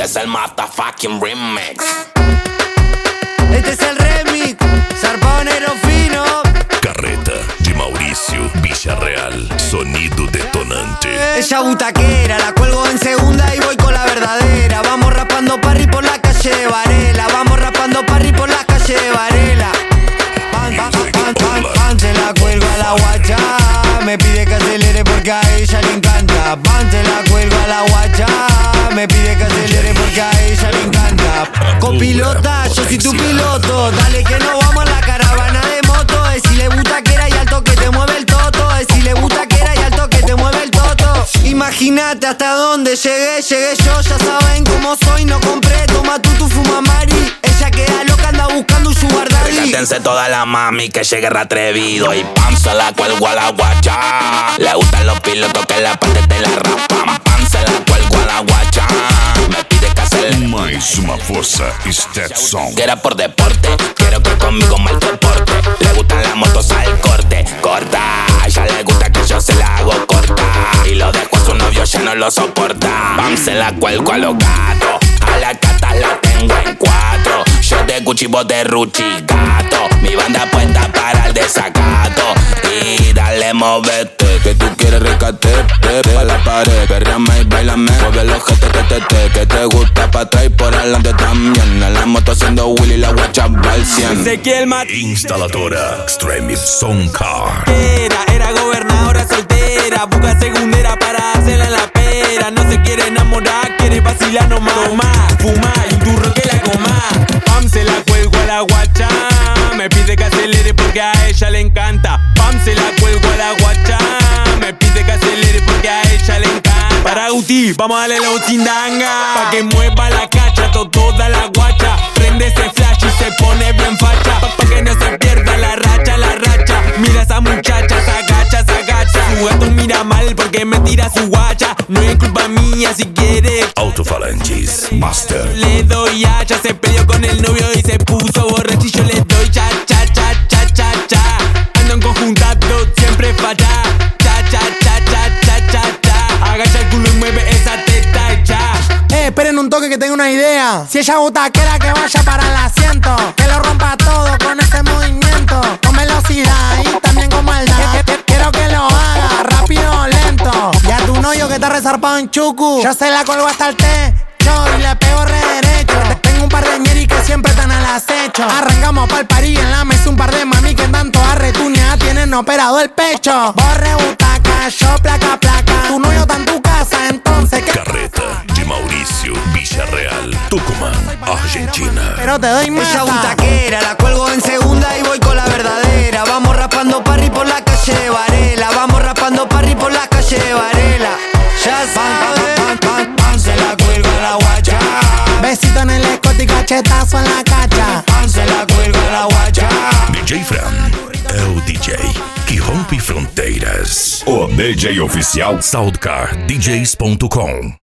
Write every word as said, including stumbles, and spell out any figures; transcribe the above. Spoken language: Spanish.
es el motherfucking remix. Este es el remix, Zarponero Fino. Carreta de Mauricio Villarreal, sonido detonante. Ella butaquera, la cuelgo en segunda y voy con la verdadera. Vamos rapando parry por la calle de Varela. Vamos rapando parry por la calle de Varela. Pan, pan, pan, pan, pan, se la cuelgo a la guacha. Me pide que acelere porque a ella le encanta. Pan, se la cuelgo a la guacha. Me pide que acelere porque a ella le encanta. Copilota, yo soy tu piloto. Dale que no vamos a la caravana de moto. Decile butaquera y alto que te mueve el toto. Decile butaquera y alto que te mueve el toto. Imagínate hasta dónde llegué, llegué yo. Ya saben cómo soy, no compré. Toma tú tu fuma mari. Ella queda loca, anda buscando un sugar daddy. Recátense toda la mami que llegue re atrevido. Y pam, se la cuelgo a la guacha. Le gustan los pilotos que la parte te la rapan. Pam, se la cuelgo a la guacha. Me pide que hacer Mais uma força Stetson. que era por deporte. Quiero que conmigo mal porte. Le gustan las motos al corte. Corta, a ella le gusta que yo se la hago corta. Y lo dejo a su novio, ya no lo soporta. Pam, se la cuelgo a los gatos. A la cata la tengo en cuatro. Yo de Gucci, vos de Ruchi, gato. Mi banda puesta para el desacato. Y dale, movete, que tú quieres rescate. Pa' la pared, perreame y bailame. Mueve los jetes, te, te, te, que te gusta pa' atrás y por adelante también. En la moto haciendo Willy, la guacha va al cien. Sé que el mat Instaladora Extreme Sound Car. era, era gobernadora soltera. Busca segundera para hacerla en la pera. No se quiere enamorar, quiere vacilar nomás. Tomar, fumar y un turro que la coma. Pam, se la cuelgo a la guacha. Me pide que acelere porque a ella le encanta. Pam, se la cuelgo a la guacha. Me pide que acelere porque a ella le encanta. Para Guti, vamos a darle la uchindanga. Pa' que mueva la cacha, to, toda la guacha. Prende ese flash y se pone bien facha. Pa', pa que no se pierda la racha, la racha. Mira esa muchacha, se agacha, se agacha. Su gato mira mal porque me tira su guacha. No es culpa mía si quiere. Autofalanges Master. Le doy hacha, se peleó con el novio y se puso borracho y yo le doy cha, cha, cha, cha, cha, cha. Ando en conjuntado, siempre falla. Cha, cha, cha, cha, cha, cha, cha. Agacha el culo y mueve esa teta y cha. Eh, esperen un toque que tengo una idea. Si ella butaquera que vaya para el asiento. Que lo rompa todo con ese movimiento. Con velocidad y también con maldad. Que- que- Quiero que lo haga rápido o lento. Y a tu novio que está resarpado en chucu. Yo se la colgo hasta el techo y le pego re derecho. Tengo un par de ñeris que siempre están al acecho. Arrancamos pa'l parí en la mesa un par de mami que tanto arretuña tienen operado el pecho. Borre butaca, yo placa placa. Tu novio está en tu casa, entonces ¿qué? Carreta de Mauricio Villarreal, Tucumán, Argentina. Pero te doy más. Ella butaquera, la cuelgo en segunda y voy con la verdadera. Vamos rapando parry por la calle de Varela. Vamos rapando parry por la calle de Varela. Ya sabes, pan, pan, pan, se la cuelgo a la guacha. Besito en el escote y cachetazo en la cacha. Pan, se la cuelgo a la guacha. D J Fran é o D J que rompe fronteiras. O D J oficial Soundcar D Js ponto com.